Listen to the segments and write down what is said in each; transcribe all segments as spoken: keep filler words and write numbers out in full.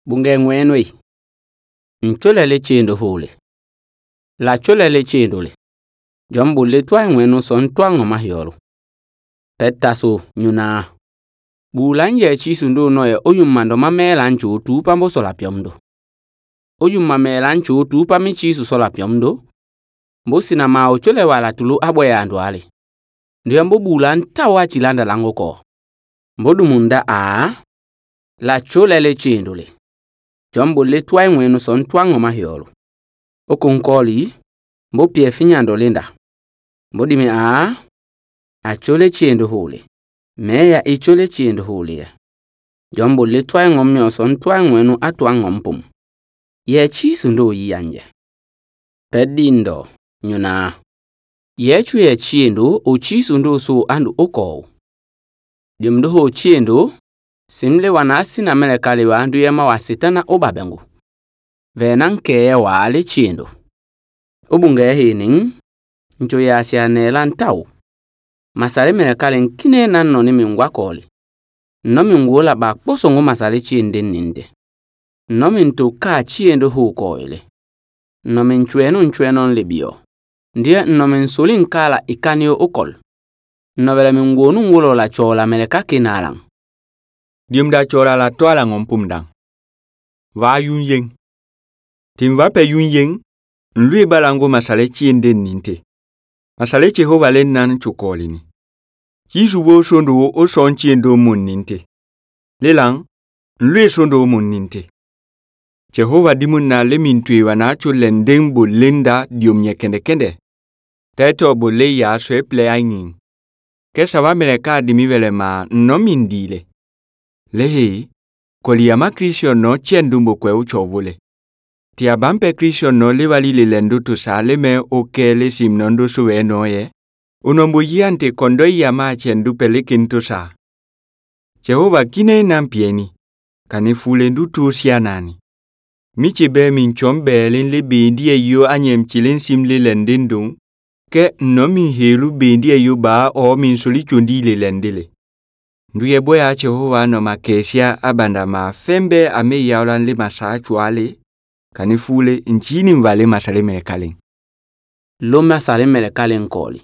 bunge ngwenwe nchulele chendo hole la chulele chendo le jombu le twa ngwenu son twa ngoma hyoro petaso nyuna bulanje chisundo noye oyumando mamela nchu tu pambo sola pyomdo oyumma mela nchu tu pami chisu sola pyomdo mbosina mao chule wala tulu aboya andwale ndiyo mbo bulan tawa chilanda lango ko mbodu munda a la chulele chendo le jombu le twa ngwenu son twa ngoma hyoro okunkoli mbo pie finyando linda mbodime a a chole chendo hole meya ichole chendo hole jombo le twa ngomyo son twa ngwenu atwa ngompum ye chisu ndo yiyanje pedindo nyuna ye chwe chendo o chisu ndo so andu oko dimdo ho chendo simle wanasi na melekale wa andu yema wasitana obabengu venanke wa ale chendo obunga hining ncho ya sianela ntau masare melekale nkine nanno ni mingwa koli no mingwola ba posongo masare chiende ninde no minto ka chiendo ho koile no minchweno nchweno libio ndiye no minsulin kala ikanyo okol no bela mingwonu ngolo la chola meleka kinalang diemda chola la toala ngompumdang va yunyeng timva pe yunyeng nlui balango masale chiende ninte masale Jehova len nan chukolini Yisu wo sondo o son chiendo mun ninte lelang nlui sondo mun ninte Jehova dimun na lemin tui wana chulen deng bo lenda diomye kende kende teto bo le ya swe ple ainging kesa wa meleka dimivele ma nomin dile lehe koliyama Christian no chiendumbo kwe uchovule tia bampe Christian no lewali lelendo to sale me okele simnondo suwe noye unombo yante kondo yama chiendu pelekin to sa Jehova kine nampieni kanifule ndu tu sianani miche be min chombe len le bendi ayo anyem chilen simle lendendung ke nomi helu bendi ayo ba o min soli chondi le lendele nduye boya Jehova no makesia abanda ma fembe ame yaulan le masa chwale kanifule nchini mvale masale melekalen lo masale melekalen koli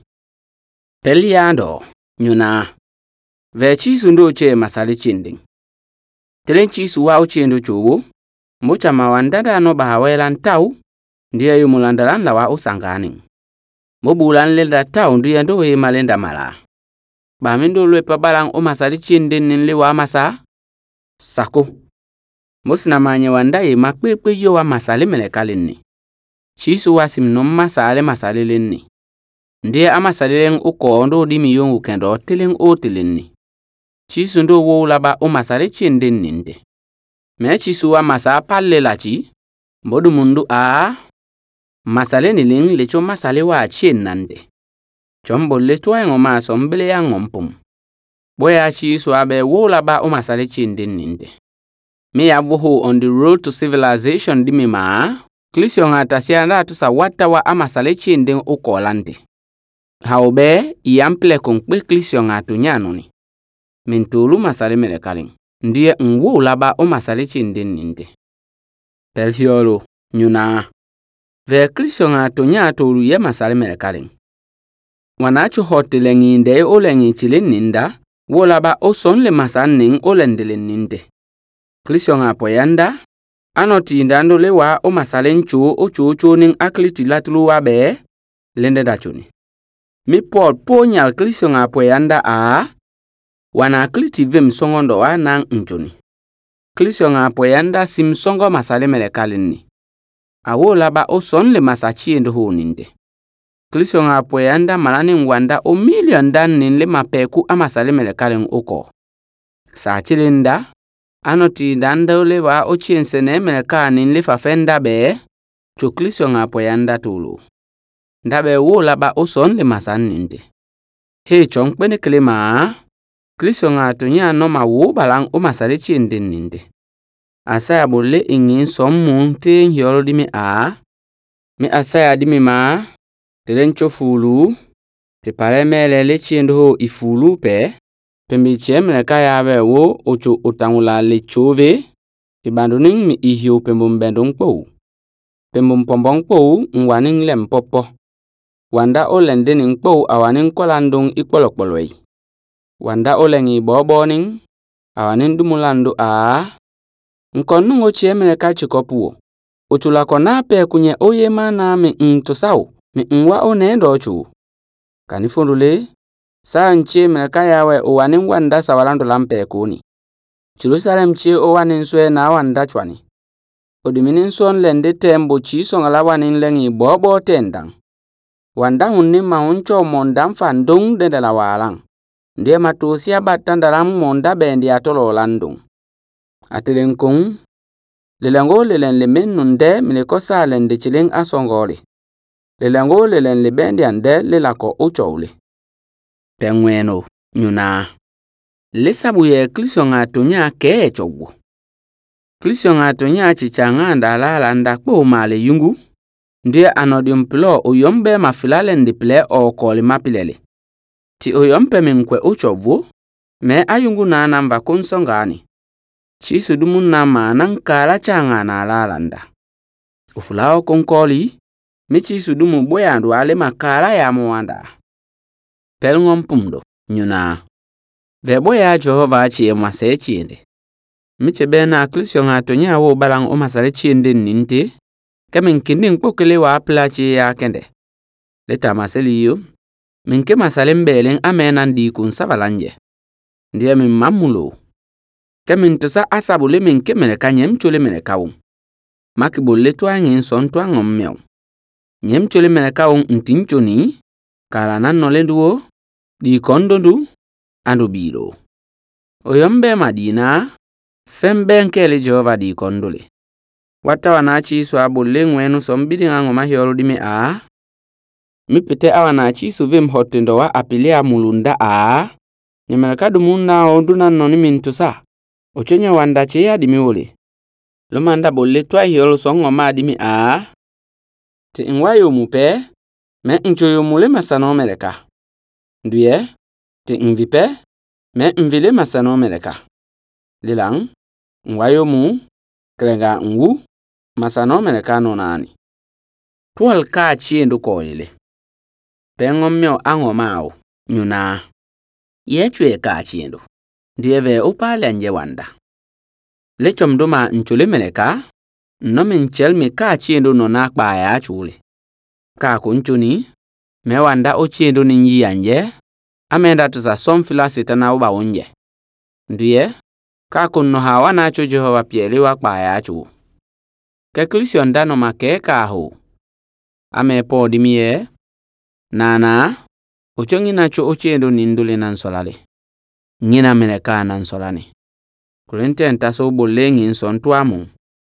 peliando nyuna ve chisu ndo che masale chinding telen chisu wa uchendo chowo mocha mawandada no bahawela ntau ndiye yumulandalan la wa usangani mobulan lenda tau ndiye ndo we malenda mala bamindo lwe pabalang o masale chindin le wa masa sako mosina manye wandaye makpepe yo wa masale melekalenni chisu wasim no masale masale lenni ndiye amasalen uko ndo dimi yongu kendo telen o telenni chisu ndo wo laba o masale chindin ninde me chisu wa masa palle lachi mbodu mundu a masale niling lecho masale wa chen nande chombo leto ngo maso mbele ya ngompum boya chisu abe wo laba o masale chindin ninde me yavuhu on the road to civilization dimima Christian atasianda tusa wata wa amasale chindin ukolande haube yample konkpe Christian atunyanoni mintulu masale melekaling ndiye ngwo laba o masale chindin ninde pelhiolo nyuna ve Christian atunya tolu ye masale melekaling wanacho hotele nginde olengi chile ninda wo laba o sonle masanning olendele ninde Christian apoyanda anoti ndando lewa o masale nchu o chuchu ning akliti latulu wabe lende dachuni mi Paul ponyal Christian apoyanda a wana akliti vim songondo wa nang nchuni Christian apoyanda sim songo masale melekalinni awo laba o sonle masachi ndo ho ninde Christian apoyanda malani ngwanda o million dan ninle mapeku amasale melekalin uko sa chilinda anoti dandole wa ochiensene meleka ninle fafenda be cho Christian apoyanda tulu ndabe wo laba o sonle masaninde he chonkpene klema Christian atunya no ma wo balang o masale chindin ninde asaya bolle ingin sommun te hyolo dimi a mi asaya dimi ma telencho fulu te paremele le chindo ifulu pe pembi chemle kaya be wo ocho otangula le chove Ibanduning mi ihio pembum bendung pou. Pembum pombong pou ngwaning lem popo. Wanda olende ning pou awaning kolandung ikolokboloi. Wanda olengi boboning awaning dumulandu a. Nkonu ngoche meneka chikopuo. Utula kona pe kunye oye mana mi ntosau mi nwa onendo chu. Kanifundule sa nche meneka yawe owaning wanda sawalandu lampe kuni. Jerusalem che owaning swe na wanda chwani. Odiminin son lende tembo chi songala waning lengi bobo tendang. Wanda hunni mauncho monda mfandung dende la walang. Ndiye matusia batandaram monda bendi atolo landung. Atilenkung. Lilengo lilen limen nunde milekosa lende chiling asongoli. Lilengo lilen libendi ande lilako uchowli. Pengweno, nyuna. Lisabuye klisonga tunya kee chogu. Klisonga tunya chichanga ndala landa kpo male yungu. Ndiye anodium pilo uyombe mafilale ndipile o koli mapilele. Ti uyompe minkwe uchovu, me ayungu na namba kunsongani. Chisu dumu na manang kala changa na lalanda. Ufulao konkoli, mi chisu dumu boyandu wale makala ya mwanda. Pelngom pumdo, nyuna. Veboya Jehova chie mwase chiende. Miche bena klisionga tonya wo balang o masale chiende ninte. Kemin kinding pokele wa apla chie ya kende. Leta maseliyo. Minke masale mbeleng amenan di kun savalanje. Ndiye min mamulo. Kemin tusa asabule minke meneka nyemchole menekawung. Makibole tuwa ngin son tuwa ngommeo. Nyemchole menekawung ntinchoni. Karanan nolenduo. Di kondondu. Andu biro. Oyombe madina. Fembe nkele Jehova di kondole. Wata wanachi swa bole ngwenu sombidi nga ngoma hiyoru dime a. Mipete awanachi suvim hotendo wa apilea mulunda a. Nyemeleka dumunda onduna noni mintusa. Ochenye wandache ya dimiwole. Lumanda bole twa hiyoru songoma dime a. Te ingwayo mupe. Me nchoyo mule masano meleka. Nduye. Te invipe. Me invile masano meleka. Lilang. Ngwayo mu. Krenga ngu. Masano meleka nonani. Tuwal ka chiendu koile. Pengomyo angomao. Nyuna. Yechwe ka chiendu. Ndiye upale anje wanda. Lechom duma nchule meleka. Nomi nchel me ka chiendu nonakba ya chule. Ka kunchuni. Me wanda o chiendu ninji anje. Amenda tusa somfila sitana uba unje. Ndiye. Ka kunno hawa nacho Jehova pieli wakba ya chu. Keklisyon dano make kaho. Ame po dimie. Nana. Uchongi nacho ochiendu ninduli nansolale. Ngina meneka nansolane. Kulente entaso bolengi nsontuamu.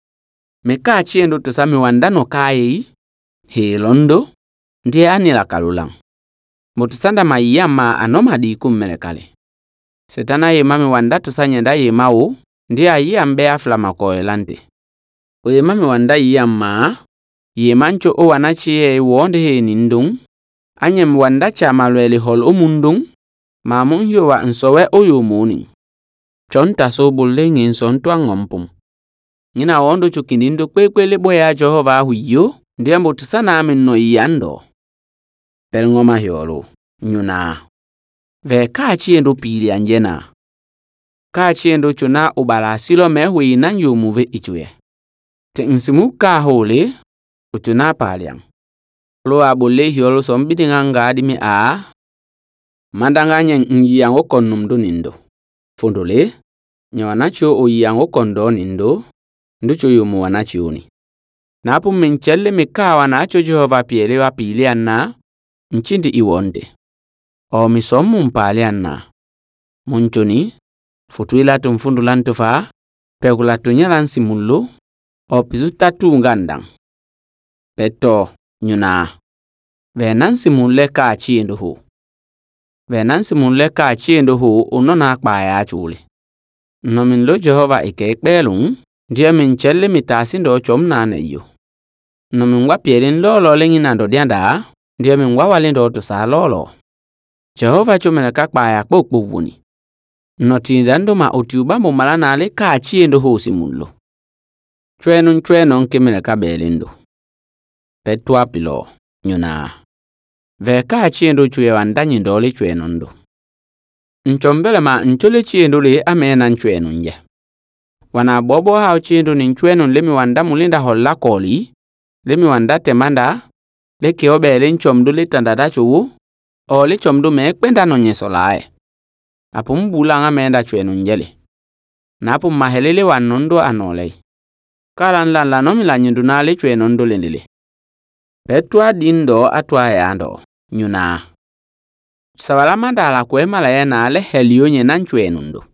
Meka chiendu tusami wandano kai. He londo. Ndiye anila kalulang. Mutusanda maiyama anoma dikum menekale. Setana ye mami wanda tusanyenda ye mao. Ndiye ayambe afla makoe lante. Oye mami wanda yama. Ye mancho o wanachi ye wonde he nindung. Anyem wanda cha malwele hol omundung. Mamun hiwa nsowe oyo moni. Chonta so bulengi nsontua ngompum. Nina wondo chukindindo kwekwele boya Jehova huyo. Ndiye mutusana amino yando. Pelngoma hiolo. Nyuna. Ve ka chiendo pili anjena. Ka chiendo chuna ubala silo mehui nanyo muve ichwe. Te nsimu ka hole. Uchuna paliang. Lo abole hiolo sombidi nganga adimi a. Mandanganya nyiyango konumdo nindo. Fundole. Nyawanacho oyiyango kondo nindo. Nducho yumu wanachioni. Napu minchele mika wanacho Jehova piele wa pili anna. Nchindi iwonde. O misomu mpali anna. Munchoni. Futuila tumfundu lantufa. Pekula tunyalansi mulu. O pizutatu ngandang. Peto. Nyuna. Venansi mule ka chiendo hu. Venansi mule ka chiendo hu unona kbaya chuli. Nominlo Jehova ikekbelung. Ndiye minchele mitasindo chom naneyo. Nomingwa pierin lolo lengi nando dianda. Ndiye mingwa walindo tusa lolo. Jehova chumene kakbaya kbukbukbuni. Notindando ma utiuba mumalanale ka chiendo hu simulo. Chwenun chwenon kimeleka belindo. Petwa pilo nyuna. Veka chiendo chwe wanda nyindole chwenondo. Nchombele ma nchole chiendo le amena nchwenunye. Wana bobo hao chiendo ni nchwenon lemi wanda mulinda hola koli. Lemi wanda temanda. Leke obele nchomdu le tandada chuwu. O le chomdu mekpenda nonyeso lae. Apu mbula nga menda chwenunjele. Na apu mahelele wanondo anolei. Kalan lan lanomi la nyinduna le chwenondo lendele. Petwa dindo atwa yando. Nyuna. Sawalamanda ala kwema la yena ale helio nye na nchwenundo.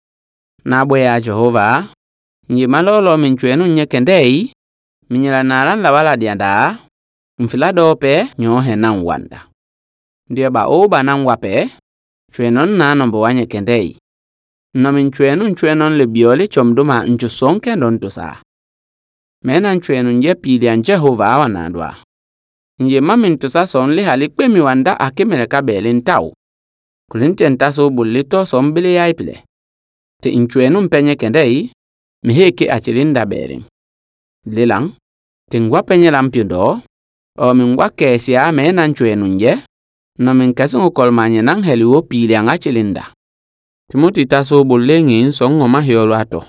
Nabwe ya Jehova. Nye malolo minchwenu nye kendei. Minyela nalan la wala dianda. Mfiladope nyohe na mwanda. Ndiyo ba oba na mwape. Chwenon na nombo wanye kendei. Nomi nchwenu nchwenon le biole chomduma nchusonke ndontusa. Mena nchwenu nje pili ya Jehova awa nandwa. Nje mami ntusa sonli halikwe miwanda akimeleka beli ntau. Kulinte ntaso bulito sombili ya ipile. Ti nchwenu mpenye kendei, miheke achilinda beli. Lilang, ti ngwa penye lampiundo, o mingwa kesi ya mena nchwenu nje, no minkasu ukolmanye nang heliwo pili ya achilinda. Timuti taso bulengi nsongo mahiolo ato.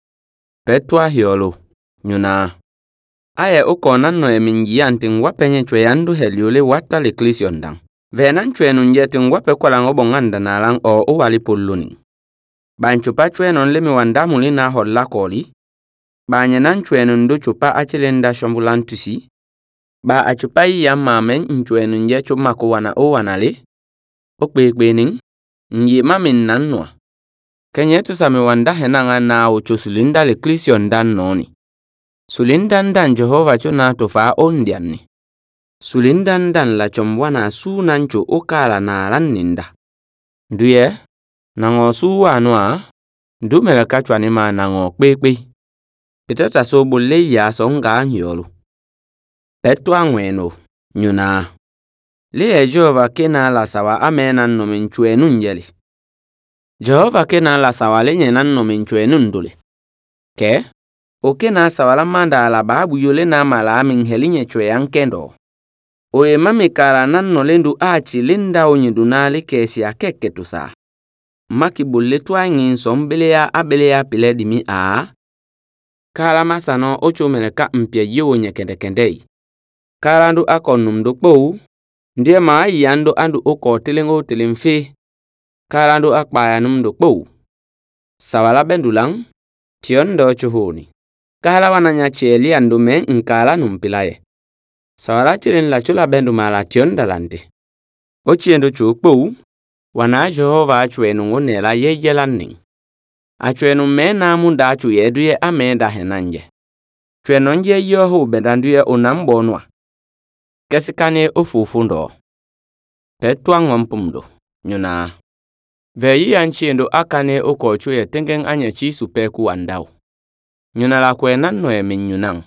Petwa hiolo, nyuna. Aye ukona no emingia ntingwa penye chweyandu heliole wata le klisyondang. Vena nchwenu nje tingwa pe kwa lango bonganda na lang o uwali puluni. Banchupa chwenu nlemi wandamu li na hola koli. Banye na nchwenu ndo chupa achilenda shombulantusi. Ba achupa iya mamen nchwenu nje chumako wana o wanale. Okbekbening. Nje mamin nanwa. Kenyetu sami wanda henanga na uchosulinda le klisyondan noni. Sulindandan Jehova chuna tofa ondiani. Sulindandan la chomwana su nancho okala na raninda. Nduye, nango su wanwa, ndumela kachwa nima nango kpekpe. Pitata so bole ya songa nyolu. Petwa ngweno, nyuna. Liye Jehova kena la sawa amena nominchwenu njeli. Jehova kena la sawa lenye nan nominchwenu ndule. Ke? Oke na sawala manda ala babu yole na mala minghelinye chwe yankendo. Oye mamikara nanno lendu achi linda onyidunali kesi ya keke tusa. Maki buletwa nginsombele ya abele ya piledimi a. Kala masano ocho meleka mpya yiwo nye kende kendei. Kala ndu ako numdo kpou. Ndiye maa yando andu oko tilingo tilimfi. Kala ndu akpaya numdo kpou. Sawala bendulang. Tiondo chuhuni. Kala wananya cheli andume nkala numpilaye. Sawala chirin la chula bendu mala tionda lante. Ochiendo chukpou. Wana Jehova achwenu ngonela yeje lanning. Achwenu mena munda achu yeduye amenda henanje. Chwenonje yohu bedanduye unambonwa. Kesikane ufufundo. Petwa ngompumdo. Nyuna. Veyi anchiendo akane ukochuye tengen anye chisu peku wandau. Nyuna la kwena noe minyunang.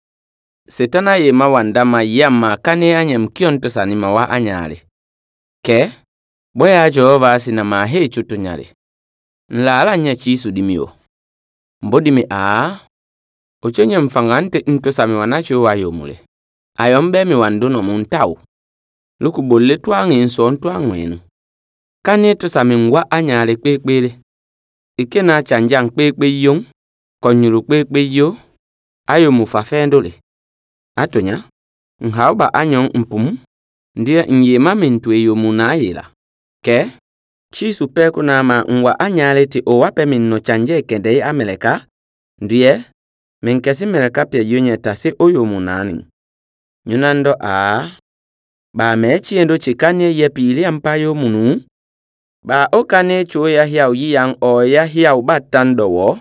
Setana ye mawandama yama kane anye mkionto sanima wa anyari. Ke? Boya Jehova sinama hei chutunyari. Nlala anye chisu dimio. Mbodimi a. Uchenye mfangante into sami wanacho wa yomule. Ayombe mi wanduno muntau. Luku bole tuangi nson tuangwenu. Kane to sami ngwa anyari kpekpele. Ike na chanjang kpekpe yung. Konyuru kpekpe yo. Ayo mufafendole. Atonya. Nhauba anyong mpum. Ndiye nyema mintwe yo munayela. Ke? Chisu peku nama ngwa anyale ti owape minno chanje kendei ameleka. Ndiye. Minkesi meleka pia yunye tase oyo munani. Nyunando a. Ba mechi endo chikanye ye pili ampayo munu. Ba okane cho ya hiau yiyang o ya hiau batando wo.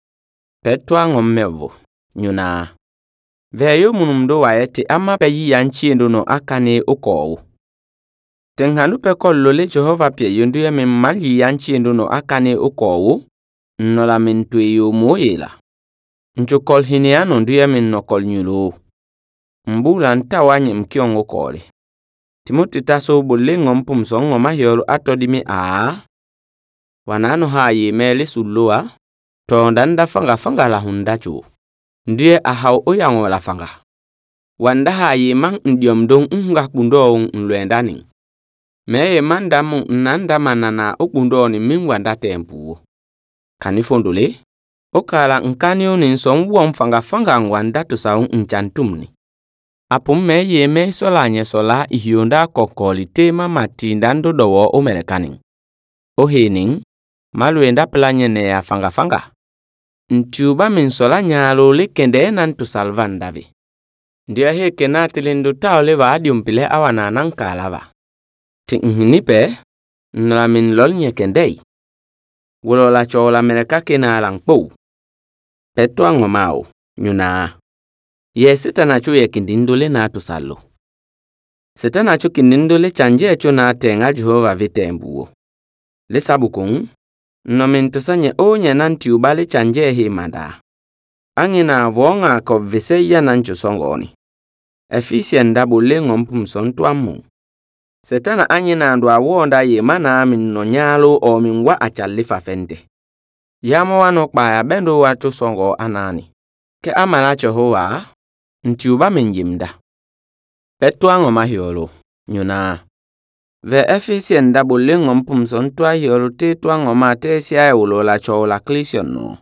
Petwa ngommevo. Nyuna. Veyo munumdo waete ama pe yiyanchi endo no akane ukowu. Tenghanu pe kolole Jehova pia yunduye mimali yiyanchi endo no akane ukowu. Nola mentwe yo moyela. Nchukol hineano nduye minnokol nyulu. Mbula ntawanye mkiongo kole. Timuti taso bule ngompum songo mahiolo atodimi a. Wanano haye mele sulua. Tondanda fanga fanga la hundachu. Ndiye ahau oyango la fanga. Wanda ha ye mang ndiom dong nga kundo nlwendani. Me ye manda mu nanda manana okundo ni mingwanda tempu. Kanifondole. Okala nkanyo ni nsong wong fanga fanga ngwanda tusaung nchantumni. Apum me ye me sola nye sola ihionda kokoli tema matindando dowo omelekaning. Ohening. Malwenda planye ne ya fanga fanga. Ntuba min sola nyalo le kende nan tusalvan davi. Ndia he kenati lindu taole wa adiumpile awana nankalava. Ting hinipe. Nla min lol nye kendei. Wolola chola meleka kena lang pou. Petwa ngomao, nyuna. Ye setanacho ye kindindole na tusalo. Setanacho kindindole chanje cho na tenga Jehova vitembuo. Le sabukung, nomintusanye o nye nanti ubale chanje he manda. Angina vonga ko vise ya nancho songoni. Efisien dabu le ngompum sontuamu. Setana angina andwa wonda ye mana min nonyalo o minwa achalifa fente. Yamo wano kpaya bendo watu songo anani. Ke amala Jehova, ntiuba minjimda. Petwa ngoma hiolo, nyuna. Ve efisien dabu le ngompum sontwa hiolo te twa ngoma te siya ulo la chola klision no.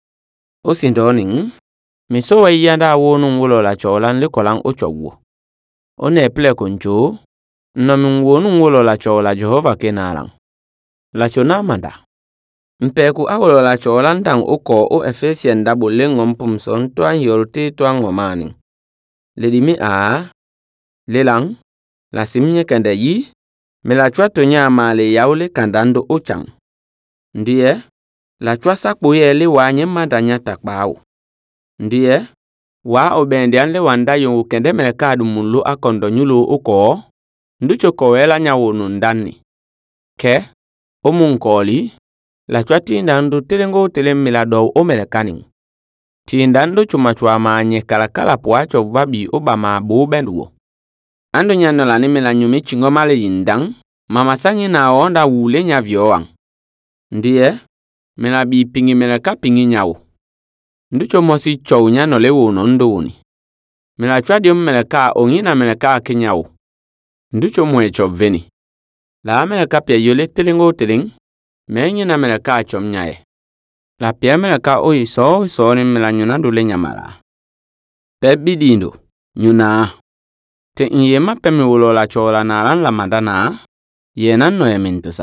Osindoning, misowa yanda wonu ulo la chola nlikolang uchowo. One ple kuncho, nomin wonu ulo la chola Jehova kenalang. La chona manda. Mpeku awolo la chola ndang uko o efesien dabu le ngompum sontwa hiolo te twa ngomani. Ledimi a, lelang, la simnye kende yi, me la chwa tonya male yaule kandando ochang. Ndiye, la chwa sakbo ye le wanye madanya takbao. Ndiye, wa obendian le wanda yung kende melekadu mulu akondo nyulu uko, nducho kowela nyawonu ndani. Ke, omunkoli, la chwa tindando telengo telemmila do omelekaning. Tindando chumachwa manye kalakala puacho vabi obama bubenduo. Ando nyano la nimela nyumi chingomale yindang, mama sangi na onda wule nya viowang. Ndiye, mela bi pingi meleka pingi nyao. Nducho mosi chow nyano lewo nondoni. Mela chwa diom meleka ongina meleka kenyao. Nducho mwe chow veni. La meleka pia yole telingo teling, menye na meleka chom nyae. La pia meleka oi so so ni mela nyuna dule nyamala. Pebi dindo, nyuna. Te inyema pemi ulo la chola na lan la mandana, yenan no yemintusa.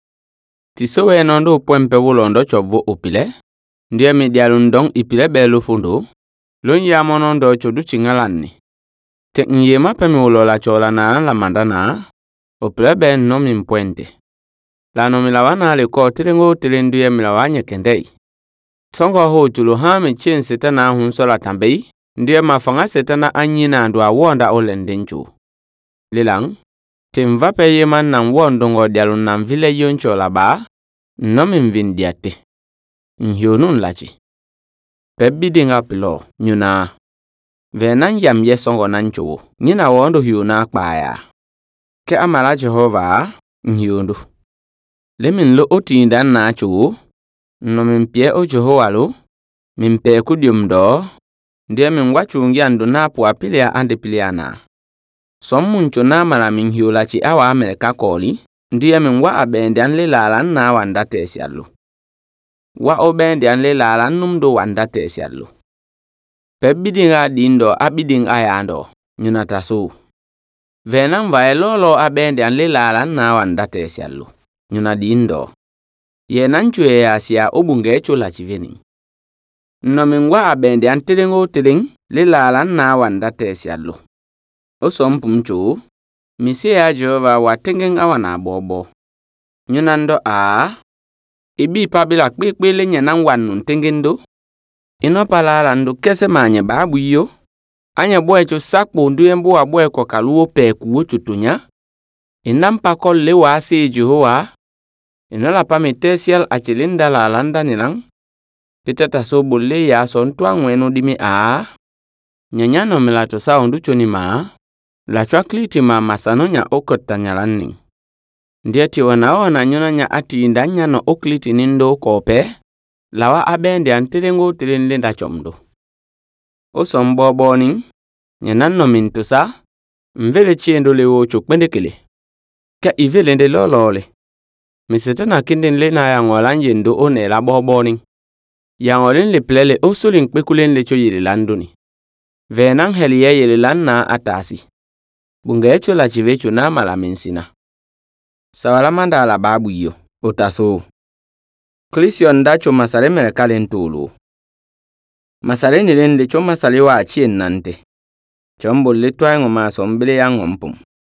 Tisowe nondo pwempe ulondo chobo upile, ndiye midialundong ipile belu fundo, lon yamonondo chodu chingalani. Te inyema pemi ulo la chola na lan la mandana, upile ben no mimpuente. La no milawana liko tilingo tilinduye milawanye kendei. Tongo ho tulu hame chen setana hunsola tambei, ndiye mafanga setana anyina andwa wonda olendenchu. Lilang, timvape yeman nan wondongo dialun nan vile yoncho la ba, nomin vindiate. Nhyonun lachi. Pebidinga pilo, nyuna. Venan yam yesongo nancho, nina wondo hyona kbaya. Ke amala Jehova, nhyondu. Lemin lo otindan nacho, nomin pie o Jehova lo, min pe kudium do, ndiye min wachungi andu napu apilia ande piliana. Sommuncho na mala min hiolachi awa Amerika koli, ndiye min wa abendian le lalan na wanda tesialu. Wa obendian le lalan numdo wanda tesialu. Pebidinga dindo abiding ayando, nyunatasu. Venam vae lolo abendian le lalan na wanda tesialu, nyunadindo. Ye nanchwe ya siya obunge chola chiveni. Nomingwa abendian telingo teling le lalan na wanda tesialu. Osompumcho, mise ya Jehova watengeng awana bobo. Nyunando a, ibi pabila kwe le nyanang wanu tengendo. Inopala lando kese manye babu iyo. Anya boecho sakpo nduyembo wa boe kwa kaluo pekuo chutunya. Inampa kol le wasi Jehova. Inola pamitesial achilinda la landa nilang. Pitata sobo le ya sontua ngweno dimi a. Nyanyano melato sa onducho ni ma. La chwakliti ma masanonya okota nyalani. Ndieti wanao na nyona nya ati indanya no okliti nindo kope. Lawa abende antilengo tilinda chomdo. osom boboning nyanan min tusa mvele chiendo lewo chukpendekele ka ivelende lolole misitana kindin le na yangolan yendo one la boboning yangolen le plele osolin pekulen le choyiri landuni venan heliya yele lanna atasi bungecho la chivecho na malaminsina sawala mandala babu yo otaso Christian dacho masale merekalen tulu masale nilen le cho masale wa chien nante chombo le twango masombele yangompum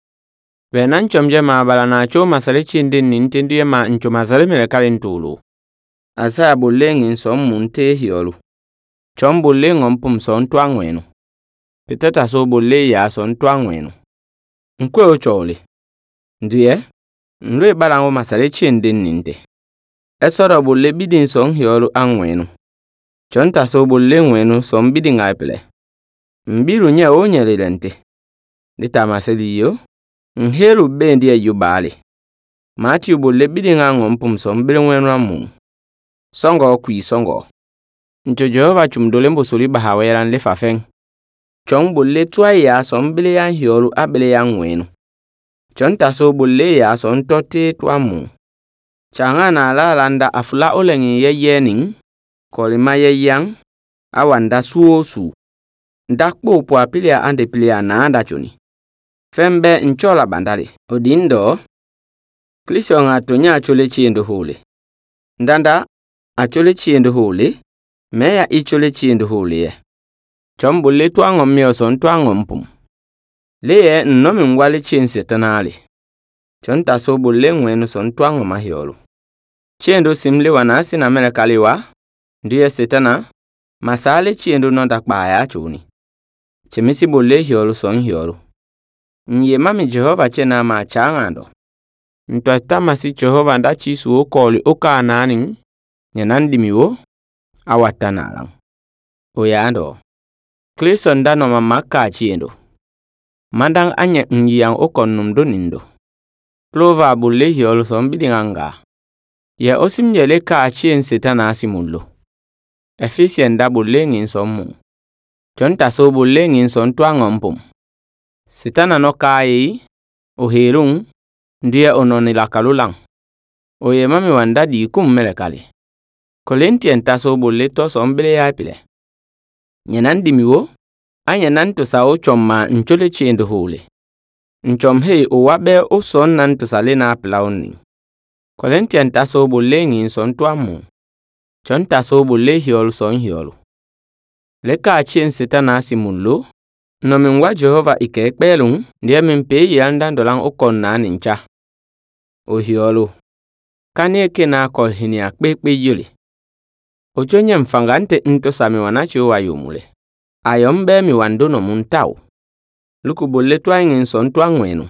venan chomje ma bala na cho masale chindin nintendiye ma ncho masale merekalen tulu asa bolengin som munte hiolu chombo le ngompum son twangwenu pitata so bolle ya son twangwenu nkwe ochole ndiye nlwe balango masale chindin ninte esoro bolle bidin son hiolu angwenu chonta so bolle ngwenu son bidin aipele mbiru nya onyelelente ditamaseliyo nhelu bendi ya yubali mati bolle bidin angompum son bilengwenu amu songo kwi songo ncho Jehova chumdole mbosoli bahaweran le fafeng chong bolle twa ya son bile ya hiolu abele ya ngwenu chonta so bolle ya son tote twamu changa na la landa afula olengi ye yening kolima ye yang awanda suo su ndakpo po apilia ande pilia na anda chuni fembe nchola bandali odindo Christian atonya chole chiendo hole ndanda achole chiendo hole meya ichole chiendo hole ye chombolle twangom mioson twangom pum leye nnomi ngwale chense tanali chonta so bolle ngwenu son twangom ahiolu chiendo simle wanasi na merekaliwa ndiye setana masale chiendo nonda kpaya chuni chemisi bolle hiolu son hiolu nye mami Jehova chena ma changando ntwata masi Jehova nda chisu okoli oka nani nyanandimiwo awatanalang oyando Clison dano mamaka chiendo mandang anye nyang okonnum donindo Clover bolle hiolu son bidinganga ya osim yele ka chien setana asimulo Ephesians da bolle ngin somu chonta so bolle ngin son twangompum setana no kai o herung ndiye ononi la kalulang oye mami wanda di kum merekali Corinthian taso bolle to sombele ya pile nyanandi miwo anya nanto sao chomma nchole chiendo hole nchom hei o wabe o son nanto salena plauni Corinthian taso bolle ngin son twamu chonta so bolle hiolu son hiolu leka chien setana simunlo no mingwa Jehova ikekpelung ndiye mimpe yanda ndolang okon na nincha o hiolu kanie kena kol hinia kpekpe yuli ochonya mfangante nto sami wanacho wa yumule ayombe mi wandono muntau luku bolle twangin son twangwenu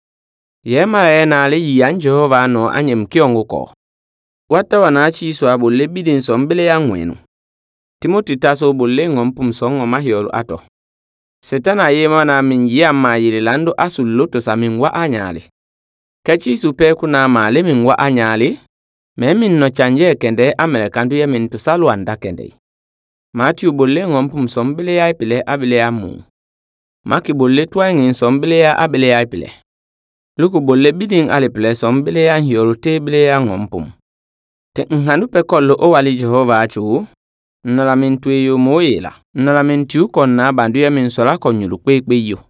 yema ena le yan Jehova no anyem kiongo ko wata wanachi so abolle bidin son bele yangwenu Timothy taso bolle ngompum songo mahiolu ato setana yema na min yama yilando asullo to samin wa anyale kachi supe kuna male min wa anyale memin no chanje kende Amerikandu ya min tusalu anda kende Matthew bolle ngompum sombele ya pile abile ya mu Maki bolle twangin sombele ya abile ya pile Luku bolle bidin ale pile sombele ya hiolu tebele ya ngompum te nhanu pe kollo o wali Jehova achu nala min tueyo moyela nala min tiu konna bandu ya min sola konyulu kwekwe yo